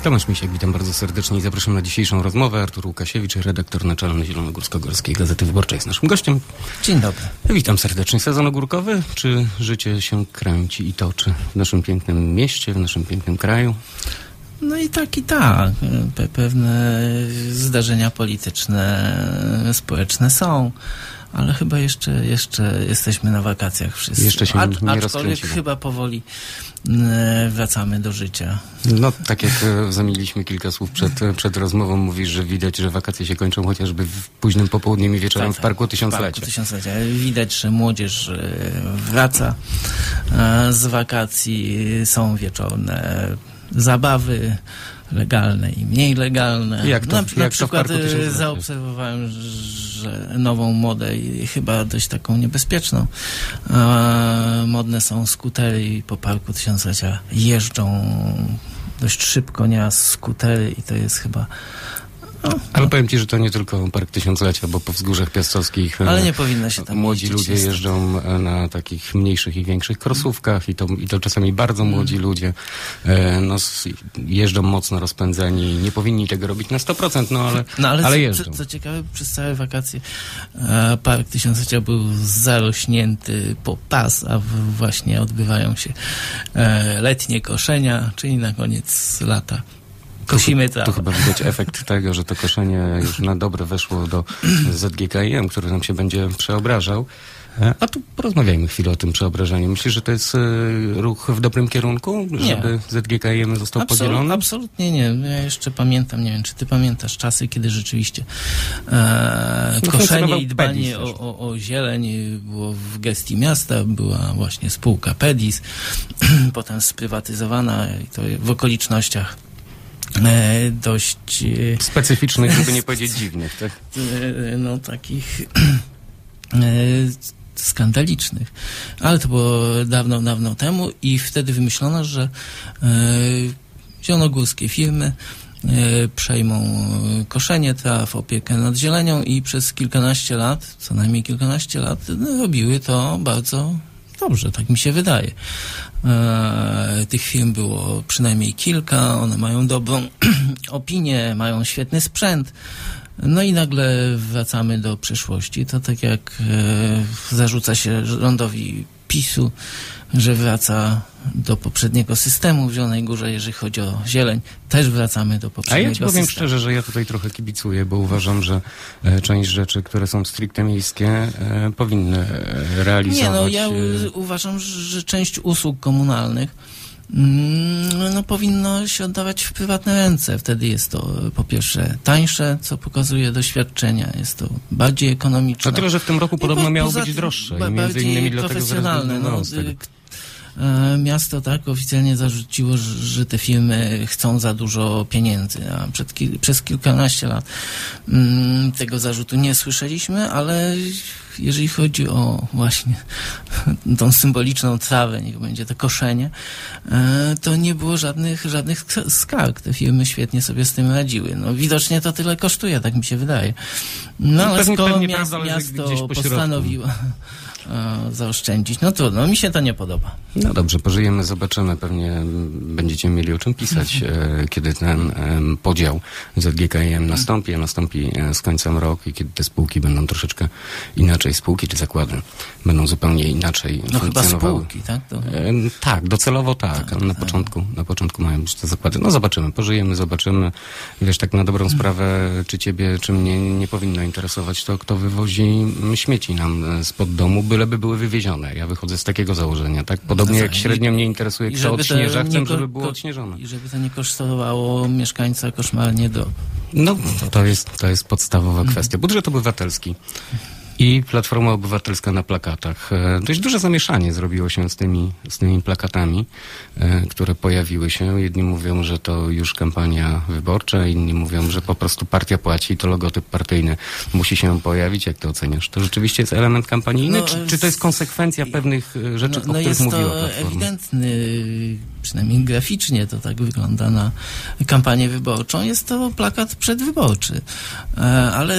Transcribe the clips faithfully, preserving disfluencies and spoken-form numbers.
Tomasz Misiek, witam bardzo serdecznie i zapraszam na dzisiejszą rozmowę. Artur Łukasiewicz, redaktor naczelny Zielonogórsko-Górskiej Gazety Wyborczej, jest naszym gościem. Dzień dobry. Witam serdecznie. Sezon ogórkowy? Czy życie się kręci i toczy w naszym pięknym mieście, w naszym pięknym kraju? No i tak, i tak. Pe- pewne zdarzenia polityczne, społeczne są, ale chyba jeszcze, jeszcze jesteśmy na wakacjach wszyscy. Jeszcze się A, nie aczkolwiek rozkręcimy. chyba powoli e, wracamy do życia. No, tak jak e, zamieniliśmy kilka słów przed, przed rozmową, mówisz, że widać, że wakacje się kończą chociażby w późnym popołudniem i wieczorem Tak, w Parku tak, Tysiąclecia. W Parku Tysiąclecia. Widać, że młodzież e, wraca e, z wakacji, są wieczorne zabawy, legalne i mniej legalne. Jak to, na, jak na to przykład w Parku Tysiąclecia? zaobserwowałem, że nową modę i chyba dość taką niebezpieczną. E, modne są skutery i po Parku Tysiąclecia jeżdżą dość szybko nieraz skutery i to jest chyba... No, Ale powiem Ci, że to nie tylko Park Tysiąclecia, bo po wzgórzach piastowskich ale nie powinno się tam młodzi jeździć, ludzie jest... jeżdżą na takich mniejszych i większych krosówkach i to, i to czasami bardzo młodzi mm. ludzie e, no, jeżdżą mocno rozpędzeni. Nie powinni tego robić na sto procent, no ale, no, ale, ale co, jeżdżą. Co, co ciekawe, przez całe wakacje e, Park Tysiąclecia był zarośnięty po pas, a w, właśnie odbywają się e, letnie koszenia, czyli na koniec lata kosimy trawę. Tu chyba widać efekt tego, że to koszenie już na dobre weszło do Z G K I M, który nam się będzie przeobrażał. A tu porozmawiajmy chwilę o tym przeobrażeniu. Myślisz, że to jest y, ruch w dobrym kierunku, nie. żeby Z G K I M został Absolut, podzielony? Absolutnie nie. Ja jeszcze pamiętam, nie wiem, czy ty pamiętasz czasy, kiedy rzeczywiście e, no, koszenie i dbanie Pedis o, o, o zieleń było w gestii miasta. Była właśnie spółka Pedis, potem sprywatyzowana i to w okolicznościach E, dość... E, specyficznych, żeby nie powiedzieć dziwnych, tak? E, no takich e, skandalicznych. Ale to było dawno, dawno temu i wtedy wymyślono, że e, zielonogórskie firmy e, przejmą koszenie traw, opiekę nad zielenią i przez kilkanaście lat, co najmniej kilkanaście lat, no, robiły to bardzo dobrze, tak mi się wydaje. E, tych firm było przynajmniej kilka, one mają dobrą opinię, mają świetny sprzęt. No i nagle wracamy do przeszłości. To tak jak e, zarzuca się rządowi PiSu, że wraca do poprzedniego systemu w Zielonej Górze, jeżeli chodzi o zieleń. Też wracamy do poprzedniego systemu. A ja ci powiem systemu. szczerze, że ja tutaj trochę kibicuję, bo uważam, że e, część rzeczy, które są stricte miejskie, e, powinny e, realizować... Nie, no ja u, uważam, że część usług komunalnych mm, no, powinno się oddawać w prywatne ręce. Wtedy jest to po pierwsze tańsze, co pokazuje doświadczenia, jest to bardziej ekonomiczne. No tyle, że w tym roku podobno po, miało być tym, droższe. Ba, i między innymi dlatego profesjonalne. No, miasto tak oficjalnie zarzuciło, że, że te firmy chcą za dużo pieniędzy, a przed, przez kilkanaście lat mm, tego zarzutu nie słyszeliśmy, ale jeżeli chodzi o właśnie tą symboliczną trawę, niech będzie to koszenie, e, to nie było żadnych, żadnych skarg. Te firmy świetnie sobie z tym radziły. No widocznie to tyle kosztuje, tak mi się wydaje. No ale pewnie, skoro pewnie miasto, prawda, miasto postanowiło zaoszczędzić, no trudno, mi się to nie podoba. No dobrze, pożyjemy, zobaczymy, pewnie będziecie mieli o czym pisać, e, kiedy ten e, podział Z G K I M nastąpi, a nastąpi e, z końcem roku i kiedy te spółki będą troszeczkę inaczej, spółki czy zakłady będą zupełnie inaczej no funkcjonowały. Chyba spółki, tak? To... E, tak, docelowo tak, ale na początku, na początku mają być te zakłady. No zobaczymy, pożyjemy, zobaczymy. Wiesz, tak na dobrą sprawę, czy ciebie, czy mnie nie powinno interesować to, kto wywozi śmieci nam spod domu, byleby były wywiezione. Ja wychodzę z takiego założenia, tak? Podobnie jak średnio mnie interesuje, kto odśnieża, chcę, żeby było odśnieżone. I żeby to nie kosztowało mieszkańca koszmarnie do... No, to jest, to jest podstawowa kwestia. Budżet obywatelski i Platforma Obywatelska na plakatach. E, dość duże zamieszanie zrobiło się z tymi, z tymi plakatami, e, które pojawiły się. Jedni mówią, że to już kampania wyborcza, inni mówią, że po prostu partia płaci i to logotyp partyjny musi się pojawić. Jak to oceniasz? To rzeczywiście jest element kampanijny, no, czy, czy to jest konsekwencja pewnych rzeczy, no, o no których mówiła Platforma? Platforma? No jest to ewidentny, przynajmniej graficznie to tak wygląda na kampanię wyborczą. Jest to plakat przedwyborczy. E, ale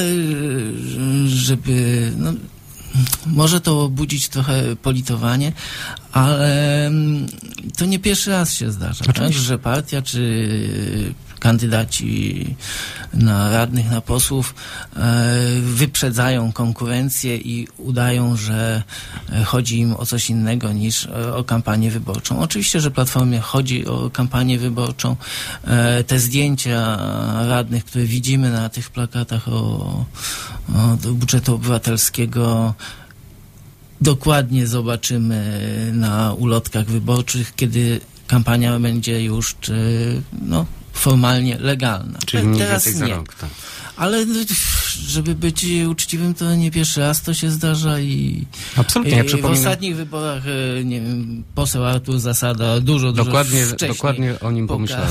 żeby... No, może to budzić trochę politowanie, ale to nie pierwszy raz się zdarza, tak? Że partia czy kandydaci na radnych, na posłów wyprzedzają konkurencję i udają, że chodzi im o coś innego niż o kampanię wyborczą. Oczywiście, że Platformie chodzi o kampanię wyborczą. Te zdjęcia radnych, które widzimy na tych plakatach o, o budżetu obywatelskiego, dokładnie zobaczymy na ulotkach wyborczych, kiedy kampania będzie już czy, no, formalnie legalna. Czyli mniej teraz więcej nie. za rok, tak. Ale żeby być uczciwym, to nie pierwszy raz to się zdarza i, Absolutnie, i ja w przypominam... ostatnich wyborach, nie wiem, poseł Artur Zasada dużo, dużo dokładnie, wcześniej dokładnie o nim pomyślałem.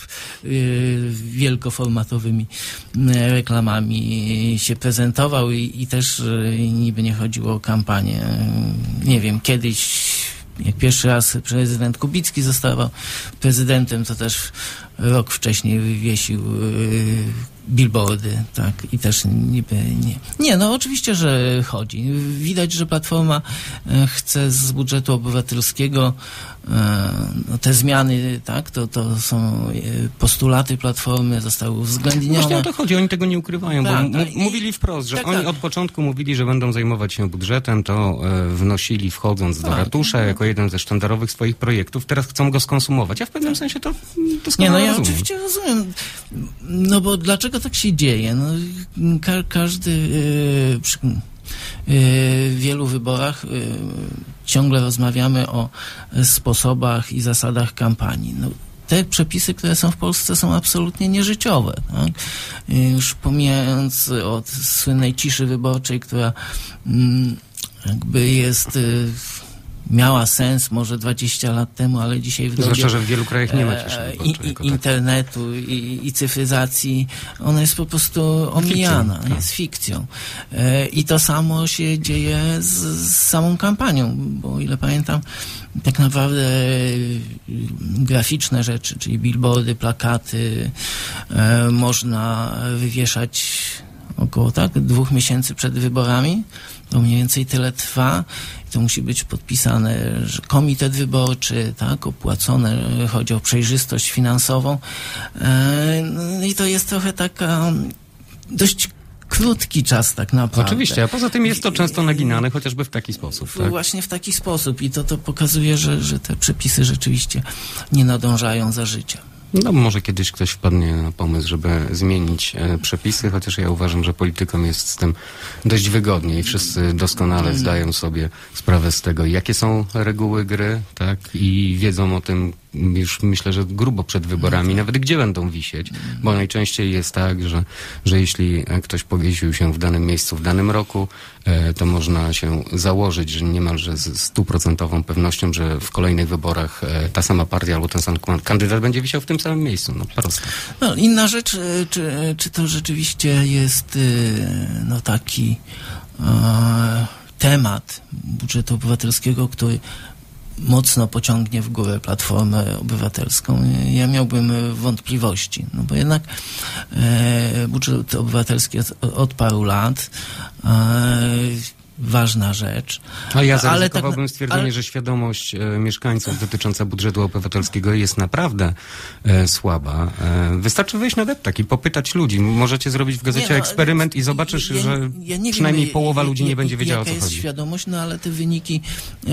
Wielkoformatowymi reklamami się prezentował i, i też niby nie chodziło o kampanię. Nie wiem, kiedyś jak pierwszy raz prezydent Kubicki zostawał prezydentem, to też rok wcześniej wywiesił yy, billboardy, tak, i też niby nie. Nie, no oczywiście, że chodzi. Widać, że Platforma e, chce z budżetu obywatelskiego e, no, te zmiany, tak, to, to są e, postulaty Platformy, zostały uwzględnione. Właśnie o to chodzi, oni tego nie ukrywają, tak, bo tak, m- mówili wprost, że tak, oni tak. od początku mówili, że będą zajmować się budżetem, to e, wnosili wchodząc tak. do ratusza jako jeden ze sztandarowych swoich projektów, teraz chcą go skonsumować. Ja w pewnym sensie to doskonale Nie, no ja rozumiem. oczywiście rozumiem. No bo dlaczego tak się dzieje? No, ka- każdy yy, przy yy, wielu wyborach yy, ciągle rozmawiamy o sposobach i zasadach kampanii. No, te przepisy, które są w Polsce, są absolutnie nieżyciowe. Tak? Już pomijając od słynnej ciszy wyborczej, która mm, jakby jest... Yy, miała sens może dwadzieścia lat temu, ale dzisiaj w dobie Zwłaszcza, że w wielu krajach nie ma ciszy e, wyborczej, i, i, internetu i, i cyfryzacji, ona jest po prostu omijana, Fikcją, tak. jest fikcją. E, I to samo się dzieje z, z samą kampanią, bo o ile pamiętam, tak naprawdę graficzne rzeczy, czyli billboardy, plakaty, e, można wywieszać około tak dwóch miesięcy przed wyborami. To mniej więcej tyle trwa. To musi być podpisane, że komitet wyborczy, tak, opłacone, chodzi o przejrzystość finansową. E, no i to jest trochę taka dość krótki czas tak naprawdę. Oczywiście, a poza tym jest to często naginane, chociażby w taki sposób. Tak? Właśnie w taki sposób i to, to pokazuje, że, że te przepisy rzeczywiście nie nadążają za życia. No może kiedyś ktoś wpadnie na pomysł, żeby zmienić e, przepisy, chociaż ja uważam, że politykom jest z tym dość wygodnie i wszyscy doskonale zdają sobie sprawę z tego, jakie są reguły gry, tak, i wiedzą o tym już myślę, że grubo przed wyborami, nawet gdzie będą wisieć, bo najczęściej jest tak, że, że jeśli ktoś powiesił się w danym miejscu w danym roku, e, to można się założyć, że niemalże z stuprocentową pewnością, że w kolejnych wyborach e, ta sama partia albo ten sam kandydat będzie wisiał w tym samym miejscu. No prosto. No, inna rzecz, czy, czy to rzeczywiście jest no, taki e, temat budżetu obywatelskiego, który mocno pociągnie w górę Platformę Obywatelską. Ja miałbym wątpliwości, no bo jednak e, budżet obywatelski od, od paru lat e, ważna rzecz. A ja zaryzykowałbym tak, stwierdzenie, ale... że świadomość e, mieszkańców dotycząca budżetu obywatelskiego jest naprawdę e, słaba. E, wystarczy wyjść na deptak i popytać ludzi. Możecie zrobić w gazecie nie, no, eksperyment i zobaczysz, ja, że ja nie przynajmniej wiem, połowa ludzi nie będzie wiedziała, o co chodzi. Jaka jest świadomość, no ale te wyniki e,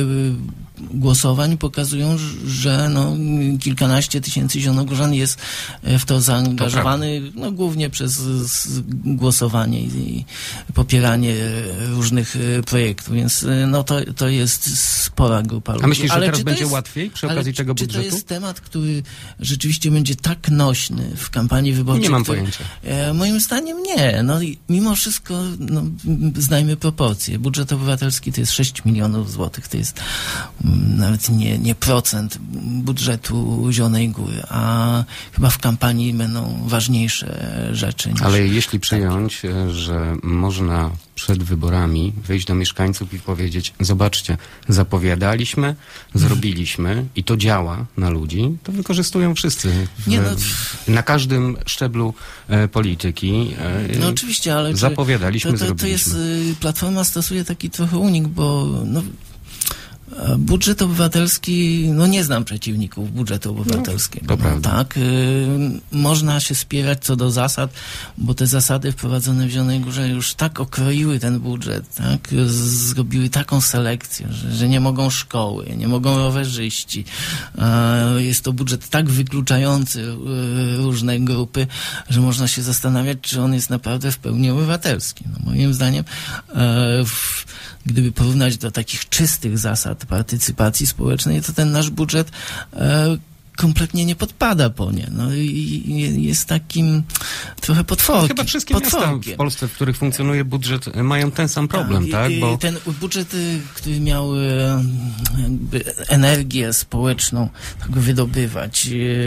głosowań pokazują, że no, kilkanaście tysięcy zielonogórzan jest w to zaangażowany, to no, głównie przez głosowanie i popieranie różnych projektów, więc no, to, to jest spora grupa ludzi. A myślisz, że ale teraz będzie jest, łatwiej przy okazji tego budżetu? Czy to jest temat, który rzeczywiście będzie tak nośny w kampanii wyborczej? Nie mam który, pojęcia. E, moim zdaniem nie. No, mimo wszystko no, znajmy proporcje. Budżet obywatelski to jest sześć milionów złotych, to jest nawet nie, nie procent budżetu Zielonej Góry, a chyba w kampanii będą ważniejsze rzeczy. Niż... Ale jeśli przyjąć, że można przed wyborami wyjść do mieszkańców i powiedzieć, zobaczcie, zapowiadaliśmy, zrobiliśmy i to działa na ludzi, to wykorzystują wszyscy w, nie, no, na każdym szczeblu e, polityki. E, no oczywiście, ale zapowiadaliśmy, to, to, to zrobiliśmy. jest, Platforma stosuje taki trochę unik, bo no, Budżet obywatelski, no nie znam przeciwników budżetu obywatelskiego. No, to prawda. Tak, y, można się spierać co do zasad, bo te zasady wprowadzone w Zielonej Górze już tak okroiły ten budżet, tak, zrobiły taką selekcję, że, że nie mogą szkoły, nie mogą rowerzyści. Y, jest to budżet tak wykluczający y, różne grupy, że można się zastanawiać, czy on jest naprawdę w pełni obywatelski. No, moim zdaniem y, w, gdyby porównać do takich czystych zasad partycypacji społecznej, to ten nasz budżet e, kompletnie nie podpada po nie. No i jest takim trochę potworkiem. Chyba wszystkie miasta w Polsce, w których funkcjonuje budżet, mają ten sam problem, tak? tak? Bo... Ten budżet, który miał jakby energię społeczną tak wydobywać,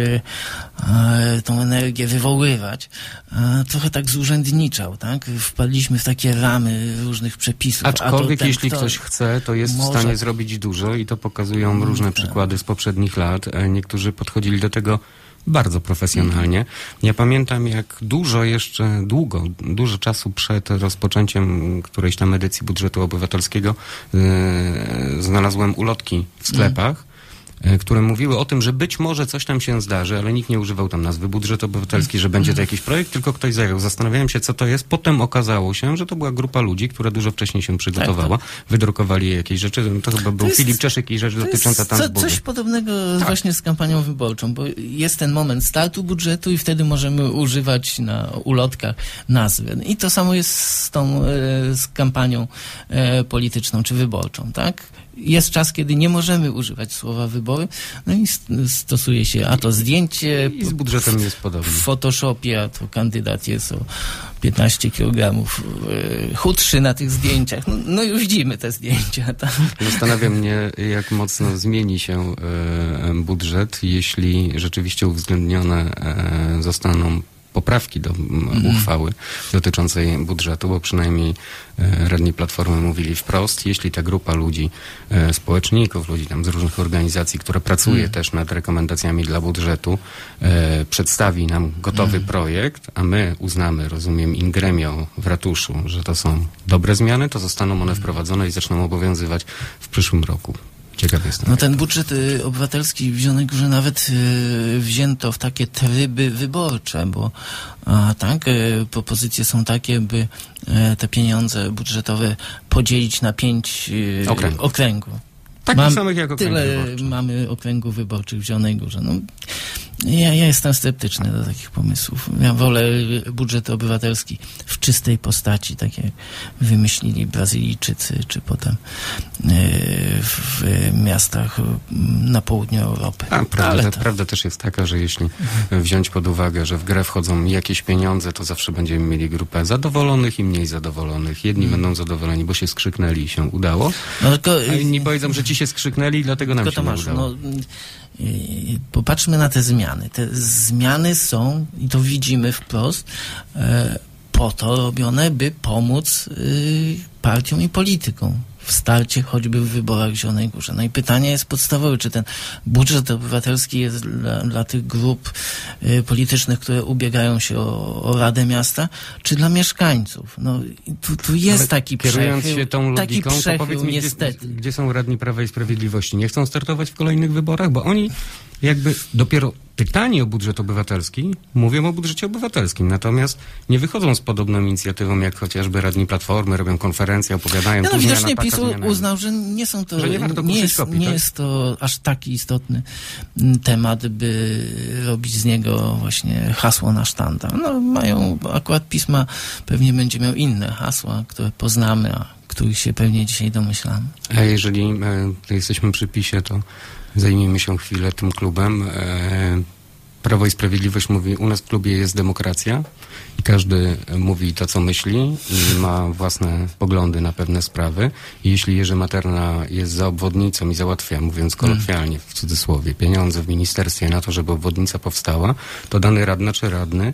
tą energię wywoływać, trochę tak zurzędniczał, tak? Wpadliśmy w takie ramy różnych przepisów. Aczkolwiek A jeśli ktoś chce, to jest może... w stanie zrobić dużo i to pokazują różne tak. przykłady z poprzednich lat. Niektórzy podchodzili do tego bardzo profesjonalnie. Ja pamiętam, jak dużo jeszcze, długo, dużo czasu przed rozpoczęciem którejś tam edycji budżetu obywatelskiego yy, znalazłem ulotki w sklepach, mm. które mówiły o tym, że być może coś tam się zdarzy, ale nikt nie używał tam nazwy budżet obywatelski, że będzie to jakiś projekt, tylko ktoś zajął. Zastanawiałem się, co to jest. Potem okazało się, że to była grupa ludzi, która dużo wcześniej się przygotowała, tak, tak. wydrukowali jakieś rzeczy. To chyba był to jest, Filip Czeszek i rzecz dotycząca tam co, coś podobnego tak. właśnie z kampanią wyborczą, bo jest ten moment startu budżetu i wtedy możemy używać na ulotkach nazwy. I to samo jest z tą z kampanią polityczną czy wyborczą, tak? Jest czas, kiedy nie możemy używać słowa wybory, no i stosuje się a to zdjęcie. I z budżetem jest podobnie. W Photoshopie, a to kandydat jest o piętnaście kilogramów chudszy na tych zdjęciach. No, no już widzimy te zdjęcia. Tam. Zastanawia mnie, jak mocno zmieni się e, budżet, jeśli rzeczywiście uwzględnione e, zostaną poprawki do mm. uchwały dotyczącej budżetu, bo przynajmniej e, radni Platformy mówili wprost, jeśli ta grupa ludzi, e, społeczników, ludzi tam z różnych organizacji, która pracuje mm. też nad rekomendacjami dla budżetu, e, przedstawi nam gotowy mm. projekt, a my uznamy, rozumiem, in gremio w ratuszu, że to są dobre zmiany, to zostaną one wprowadzone i zaczną obowiązywać w przyszłym roku. Ciekaw jestem. No ten budżet y, obywatelski w Zielonej Górze nawet y, wzięto w takie tryby wyborcze, bo a, tak, y, propozycje są takie, by y, te pieniądze budżetowe podzielić na pięć y, okręgów. okręgów. Takich Mam, samych jak okręgi tyle wyborcze. Mamy okręgów wyborczych w Zielonej Górze. No, ja, ja jestem sceptyczny do takich pomysłów. Ja wolę budżet obywatelski w czystej postaci, tak jak wymyślili Brazylijczycy, czy potem w miastach na południu Europy. A, prawda, to... prawda też jest taka, że jeśli wziąć pod uwagę, że w grę wchodzą jakieś pieniądze, to zawsze będziemy mieli grupę zadowolonych i mniej zadowolonych. Jedni hmm. będą zadowoleni, bo się skrzyknęli i się udało, no, tylko... a inni powiedzą, że ci się skrzyknęli i dlatego nam tylko się Tomasz, nie udało. No, popatrzmy na te zmiany. Te zmiany są, i to widzimy wprost, e, po to robione, by pomóc y, partiom i politykom w starcie choćby w wyborach w Zielonej Górze. No i pytanie jest podstawowe, czy ten budżet obywatelski jest dla, dla tych grup y, politycznych, które ubiegają się o, o Radę Miasta, czy dla mieszkańców. No tu, tu jest Ale taki przechył. Kierując się tą logiką, taki przechył, to powiedz mi, niestety. Gdzie, gdzie są radni Prawa i Sprawiedliwości? Nie chcą startować w kolejnych wyborach? Bo oni jakby dopiero pytanie o budżet obywatelski mówią o budżecie obywatelskim, natomiast nie wychodzą z podobną inicjatywą, jak chociażby radni Platformy, robią konferencje, opowiadają. No, tu widocznie taka, PiS zmiana. uznał, że nie są to, że nie, warto nie, jest, kopii, nie tak? jest to aż taki istotny temat, by robić z niego właśnie hasło na sztandar. No mają, akurat pisma pewnie będzie miał inne hasła, które poznamy, a których się pewnie dzisiaj domyślamy. A jeżeli e, jesteśmy przy PiSie, to zajmijmy się chwilę tym klubem. E, Prawo i Sprawiedliwość mówi, u nas w klubie jest demokracja i każdy mówi to, co myśli i ma własne poglądy na pewne sprawy. I jeśli Jerzy Materna jest za obwodnicą i załatwia, mówiąc kolokwialnie, w cudzysłowie, pieniądze w ministerstwie na to, żeby obwodnica powstała, to dany radny czy radny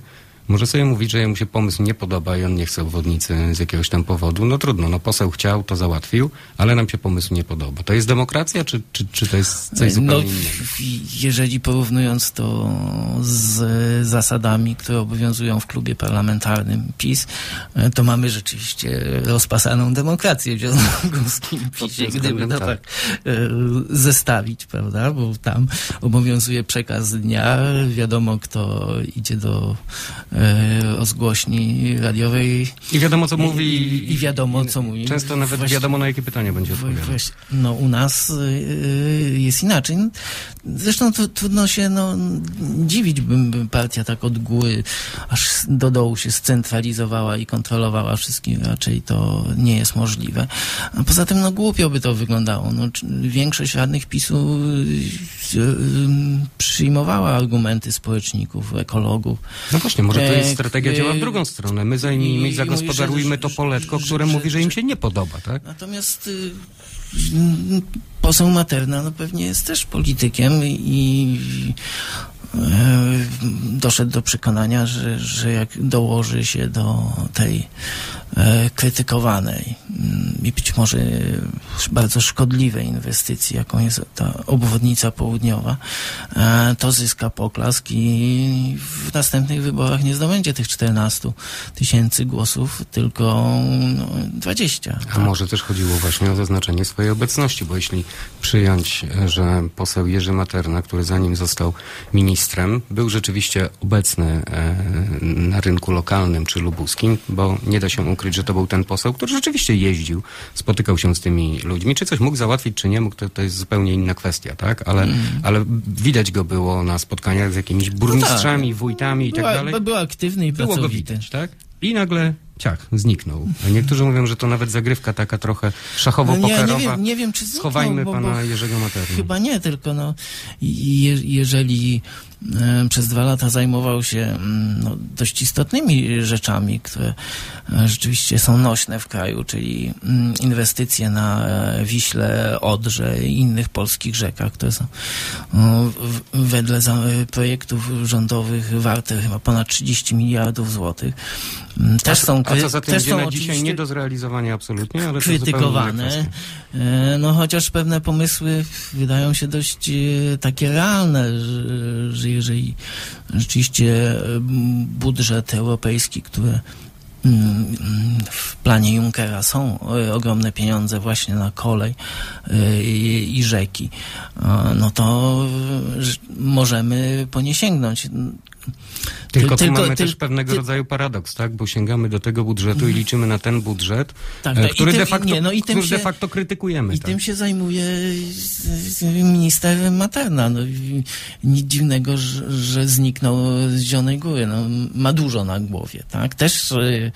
Może sobie mówić, że jemu się pomysł nie podoba i on nie chce obwodnicy z jakiegoś tam powodu. No trudno, no poseł chciał, to załatwił, ale nam się pomysł nie podoba. To jest demokracja, czy, czy, czy to jest coś zupełnie no, innego? Jeżeli porównując to z zasadami, które obowiązują w klubie parlamentarnym PiS, to mamy rzeczywiście rozpasaną demokrację w zielonogórskim PiSie, gdyby to tak zestawić, prawda, bo tam obowiązuje przekaz dnia, wiadomo kto idzie do e, rozgłośni radiowej. I wiadomo co mówi. I, i wiadomo co mówi. Często nawet Właśnie, wiadomo na jakie pytanie będzie odpowiadać. No u nas y, jest inaczej. Zresztą tu, trudno się no, dziwić, by partia tak od góry aż do dołu się scentralizowała i kontrolowała wszystkim. Raczej to nie jest możliwe. A poza tym no głupio by to wyglądało. No, większość radnych PiSu y, y, przyjmowała argumenty społeczników, ekologów. No właśnie, może to jest strategia, działa w drugą stronę. My zajmijmy i zagospodarujmy to poletko, które mówi, że im się nie podoba, tak? Natomiast y, poseł Materna no pewnie jest też politykiem i y, doszedł do przekonania, że, że jak dołoży się do tej e, krytykowanej i być może bardzo szkodliwej inwestycji, jaką jest ta obwodnica południowa, e, to zyska poklask i w następnych wyborach nie zdobędzie tych czternastu tysięcy głosów, tylko no, dwadzieścia. A tak? może też chodziło właśnie o zaznaczenie swojej obecności, bo jeśli przyjąć, że poseł Jerzy Materna, który zanim został ministrem, był rzeczywiście obecny e, na rynku lokalnym czy lubuskim, bo nie da się ukryć, że to był ten poseł, który rzeczywiście jeździł, spotykał się z tymi ludźmi. Czy coś mógł załatwić, czy nie mógł, to, to jest zupełnie inna kwestia, tak? Ale, mm. ale widać go było na spotkaniach z jakimiś burmistrzami, no tak. wójtami i tak była, dalej. Był aktywny i pracowity. Było go widać, tak? I nagle ciach, zniknął. A niektórzy mówią, że to nawet zagrywka taka trochę szachowo-pokerowa. No nie, nie, wiem, nie wiem, czy zniknął, schowajmy bo, pana bo Jerzego Materny. Chyba nie, tylko no, je, jeżeli e, przez dwa lata zajmował się no, dość istotnymi rzeczami, które e, rzeczywiście są nośne w kraju, czyli m, inwestycje na e, Wiśle, Odrze i innych polskich rzekach, które są no, w, wedle za, projektów rządowych warte chyba ponad trzydzieści miliardów złotych. Też a, są, a co za tym też idzie są na dzisiaj nie do zrealizowania absolutnie, ale krytykowane. No chociaż pewne pomysły wydają się dość e, takie realne, że, że jeżeli rzeczywiście budżet europejski, który w planie Junckera są ogromne pieniądze właśnie na kolej i, i rzeki, no to możemy po nie sięgnąć. Tylko tu tylko, mamy ty, też pewnego ty, rodzaju paradoks, tak? Bo sięgamy do tego budżetu i liczymy na ten budżet, tak, tak, który, tym, de facto, nie, no i który się, de facto krytykujemy. I tak? tym się zajmuje minister Materna. No, nic dziwnego, że, że zniknął z Zielonej Góry. No, ma dużo na głowie, tak? Też e,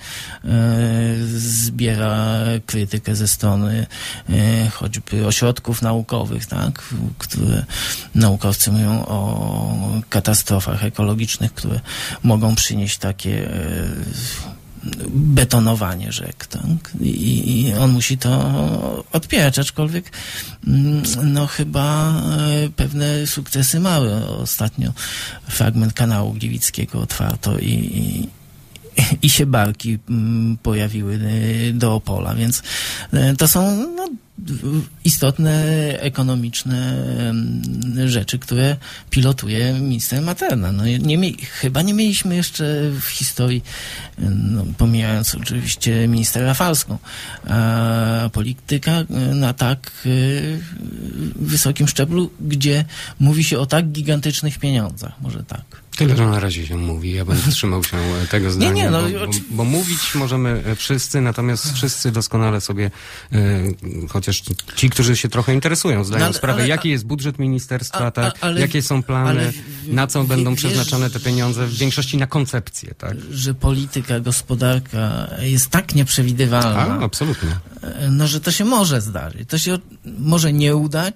zbiera krytykę ze strony e, choćby ośrodków naukowych, tak? Które naukowcy mówią o katastrofach ekologicznych, które mogą przynieść takie e, betonowanie rzek, tak? I, I on musi to odpierać, aczkolwiek no chyba e, pewne sukcesy mały. Ostatnio fragment kanału Gliwickiego otwarto i, i i się barki pojawiły do Opola, więc to są no, istotne ekonomiczne rzeczy, które pilotuje minister Materna. No, nie, chyba nie mieliśmy jeszcze w historii, no, pomijając oczywiście ministra Rafalską, a polityka na tak wysokim szczeblu, gdzie mówi się o tak gigantycznych pieniądzach. Może tak. Tyle, że na razie się mówi. Ja będę trzymał się tego zdania, nie, nie, no, bo, bo, bo mówić możemy wszyscy, natomiast wszyscy doskonale sobie, e, chociaż ci, którzy się trochę interesują, zdają no, ale, sprawę, ale, jaki jest budżet ministerstwa, a, tak, ale, jakie są plany, w, na co w, będą wiesz, przeznaczone te pieniądze, w większości na koncepcję. Tak? Że polityka, gospodarka jest tak nieprzewidywalna. A, absolutnie. No, że to się może zdarzyć. To się może nie udać,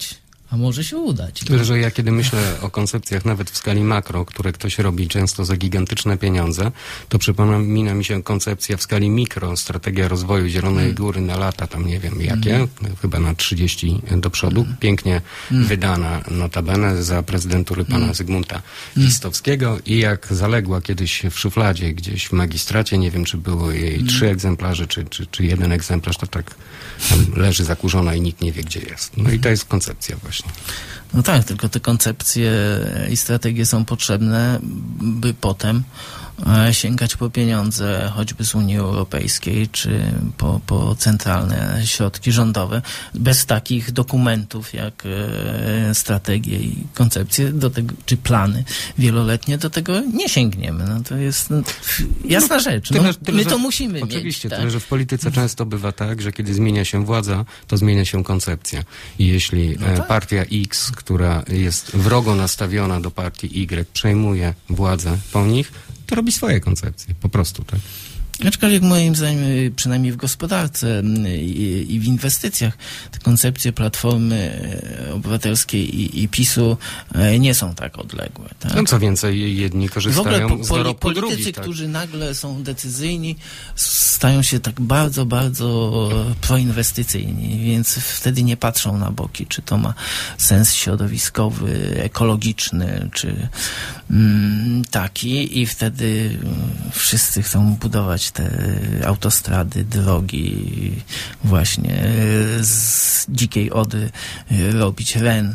a może się udać. Tyle, że ja kiedy myślę o koncepcjach nawet w skali makro, które ktoś robi często za gigantyczne pieniądze, to przypomina mi się koncepcja w skali mikro, strategia rozwoju Zielonej mm. Góry na lata, tam nie wiem jakie, mm. chyba na trzydzieści do przodu, mm. pięknie mm. wydana notabene za prezydentury pana mm. Zygmunta Listowskiego i jak zaległa kiedyś w szufladzie gdzieś w magistracie, nie wiem czy było jej mm. trzy egzemplarze, czy, czy, czy jeden egzemplarz, to tak tam leży zakurzona i nikt nie wie gdzie jest. No i to jest koncepcja właśnie. No tak, tylko te koncepcje i strategie są potrzebne, by potem sięgać po pieniądze choćby z Unii Europejskiej, czy po, po centralne środki rządowe. Bez takich dokumentów jak e, strategie i koncepcje, do tego, czy plany wieloletnie, do tego nie sięgniemy. No to jest no, jasna no, rzecz. No, tyle, tyle, my to że, musimy oczywiście, mieć. Oczywiście, tyle, tak? Że w polityce często bywa tak, że kiedy zmienia się władza, to zmienia się koncepcja. I jeśli no tak. partia X, która jest wrogo nastawiona do partii Y, przejmuje władzę po nich, to robi swoje koncepcje, po prostu, tak? Aczkolwiek moim zdaniem, przynajmniej w gospodarce i, i w inwestycjach, te koncepcje Platformy Obywatelskiej i, i PiSu nie są tak odległe. Tak? No co więcej, jedni korzystają w ogóle po, z dorobku politycy, drugich, tak? którzy nagle są decyzyjni, stają się tak bardzo, bardzo proinwestycyjni, więc wtedy nie patrzą na boki, czy to ma sens środowiskowy, ekologiczny, czy mm, taki i wtedy wszyscy chcą budować te autostrady, drogi, właśnie z dzikiej Odry robić Ren.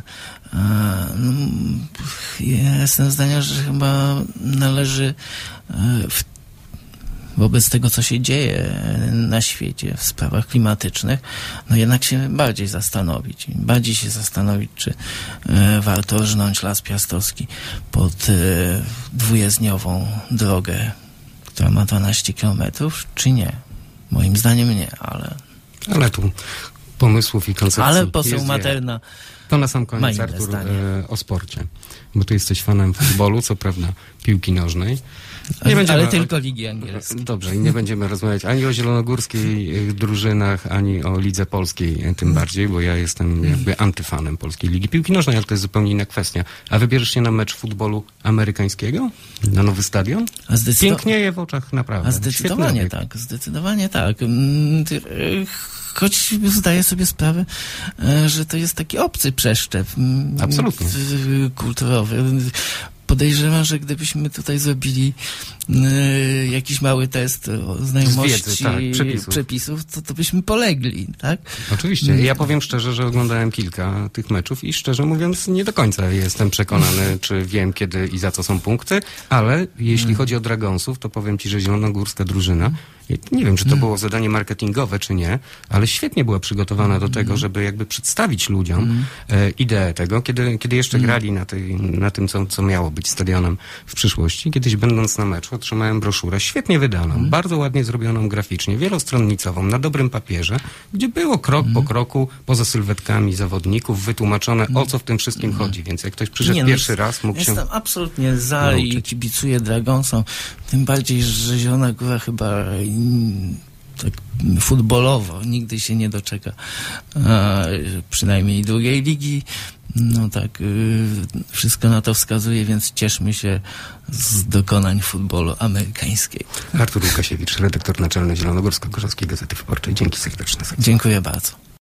Ja jestem zdania, że chyba należy w wobec tego, co się dzieje na świecie w sprawach klimatycznych, no jednak się bardziej zastanowić. Bardziej się zastanowić, czy e, warto rżnąć Las Piastowski pod e, dwujezdniową drogę, która ma dwanaście kilometrów, czy nie. Moim zdaniem nie, ale... Ale tu pomysłów i koncepcji Ale poseł Materna to na sam koniec, Artur, e, o sporcie. Bo ty jesteś fanem futbolu, co prawda piłki nożnej. Nie będziemy, ale tylko Ligi Angielskiej. Dobrze, i nie będziemy rozmawiać ani o zielonogórskich drużynach, ani o Lidze Polskiej, tym bardziej, bo ja jestem jakby antyfanem Polskiej Ligi Piłki Nożnej, ale to jest zupełnie inna kwestia. A wybierzesz się na mecz futbolu amerykańskiego? Na nowy stadion? A zdecydow- Pięknieje w oczach, naprawdę. A zdecydowanie tak, zdecydowanie tak. Choć zdaję sobie sprawę, że to jest taki obcy przeszczep. Absolutnie. Kulturowy. Podejrzewam, że gdybyśmy tutaj zrobili y, jakiś mały test o znajomości wiedzy, tak, przepisów, przepisów to, to byśmy polegli, tak? Oczywiście. Ja powiem szczerze, że oglądałem kilka tych meczów i szczerze mówiąc nie do końca jestem przekonany, czy wiem kiedy i za co są punkty, ale jeśli hmm. chodzi o Dragonsów, to powiem ci, że zielonogórska drużyna, nie wiem, czy to było zadanie marketingowe, czy nie, ale świetnie była przygotowana do tego, żeby jakby przedstawić ludziom e, ideę tego, kiedy, kiedy jeszcze grali na, tej, na tym, co, co miało być stadionem w przyszłości. Kiedyś będąc na meczu otrzymałem broszurę świetnie wydaną, bardzo ładnie zrobioną graficznie, wielostronnicową, na dobrym papierze, gdzie było krok po kroku, poza sylwetkami zawodników, wytłumaczone, o co w tym wszystkim chodzi. Więc jak ktoś przyszedł nie, pierwszy no, raz, mógł jestem się... Jestem absolutnie za nauczyć. I kibicuję Dragonsom. Tym bardziej, że Zielona Góra chyba tak futbolowo nigdy się nie doczeka a, przynajmniej drugiej ligi. No tak, y, wszystko na to wskazuje, więc cieszmy się z dokonań futbolu amerykańskiego. Artur Łukasiewicz, redaktor naczelny Zielonogórsko-Gorzowskiej Gazety Wyborczej. Dzięki serdeczne. Dziękuję bardzo.